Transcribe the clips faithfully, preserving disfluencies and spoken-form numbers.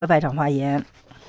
外长发言。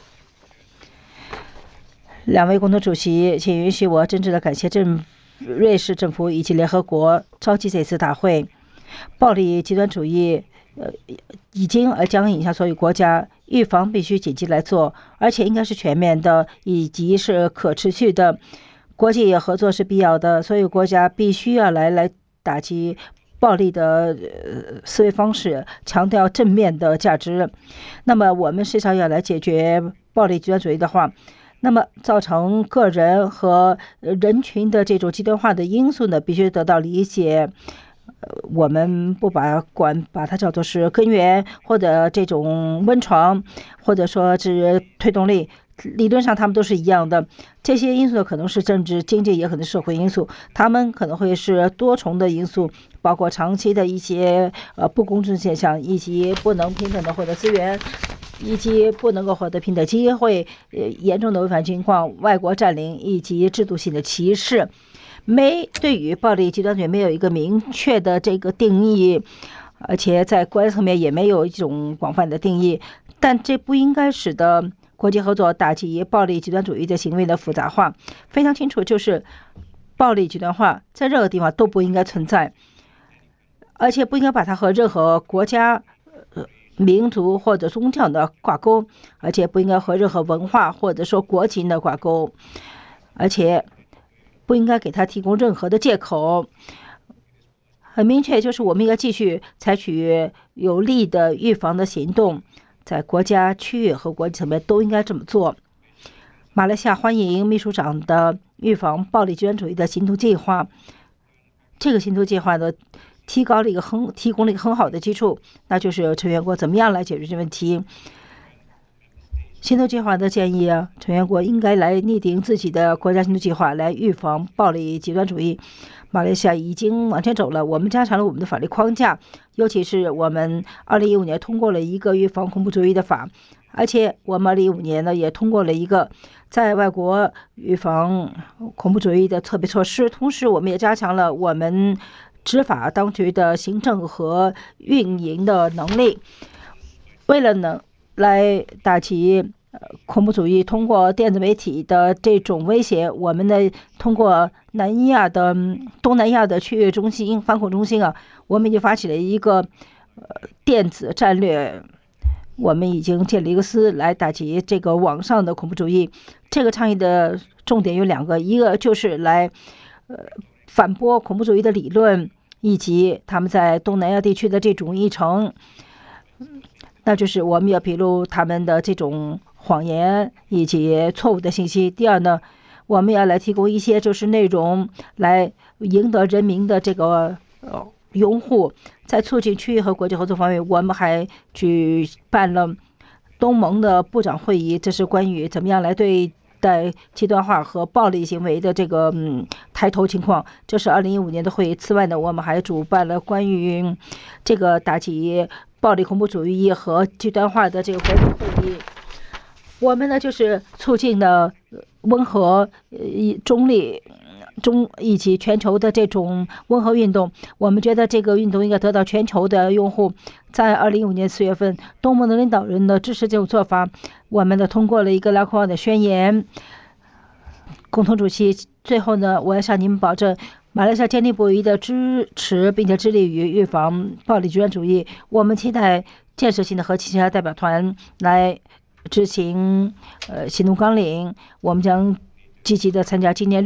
两位共同主席，请允许我真挚的感谢政瑞士政府以及联合国召集这次大会。暴力极端主义呃已经而将影响所有国家，预防必须紧急来做，而且应该是全面的以及是可持续的。国际合作是必要的，所有国家必须要来来打击暴力的思维方式，强调正面的价值。那么我们实际上要来解决暴力极端主义的话，那么造成个人和人群的这种极端化的因素呢，必须得到理解。我们不把管把它叫做是根源，或者这种温床，或者说是推动力，理论上他们都是一样的。这些因素可能是政治、经济，也可能是社会因素，他们可能会是多重的因素，包括长期的一些呃不公正现象，以及不能平等的获得资源，以及不能够获得平等机会，呃严重的违反情况、外国占领以及制度性的歧视。没对于暴力极端主义没有一个明确的这个定义，而且在国际层面也没有一种广泛的定义，但这不应该使得国际合作打击暴力极端主义的行为的复杂化。非常清楚，就是暴力极端化在任何地方都不应该存在，而且不应该把它和任何国家、民族或者宗教的挂钩，而且不应该和任何文化或者说国情的挂钩，而且不应该给他提供任何的借口。很明确，就是我们应该继续采取有力的预防的行动，在国家、区域和国际层面都应该这么做。马来西亚欢迎秘书长的预防暴力极端主义的行动计划。这个行动计划呢，提高了一个很提供了一个很好的基础，那就是成员国怎么样来解决这问题。行动计划的建议啊，成员国应该来拟定自己的国家行动计划，来预防暴力极端主义。马来西亚已经往前走了，我们加强了我们的法律框架，尤其是我们二零一五年通过了一个预防恐怖主义的法，而且我们二零一五年呢也通过了一个在外国预防恐怖主义的特别措施。同时，我们也加强了我们执法当局的行政和运营的能力，为了能来打击恐怖主义通过电子媒体的这种威胁，我们呢通过南亚的东南亚的区域中心反恐中心啊，我们已经发起了一个电子战略，我们已经建立一个司来打击这个网上的恐怖主义。这个倡议的重点有两个，一个就是来呃反驳恐怖主义的理论，以及他们在东南亚地区的这种议程，那就是我们要披露他们的这种谎言以及错误的信息。第二呢，我们要来提供一些就是内容来赢得人民的这个呃拥护。在促进区域和国际合作方面，我们还举办了东盟的部长会议，这是关于怎么样来对待极端化和暴力行为的这个嗯抬头情况。这是二零一五年的会议。此外呢，我们还主办了关于这个打击暴力恐怖主义和极端化的这个国际会议。我们呢就是促进了温和、中立、中以及全球的这种温和运动。我们觉得这个运动应该得到全球的用户。在二零一五年四月份，东盟的领导人呢支持这种做法，我们呢通过了一个拉库尔的宣言。共同主席，最后呢，我要向你们保证，马来西亚坚定不移的支持并且致力于预防暴力极端主义。我们期待建设性的和其他代表团来执行呃行动纲领。我们将积极的参加今年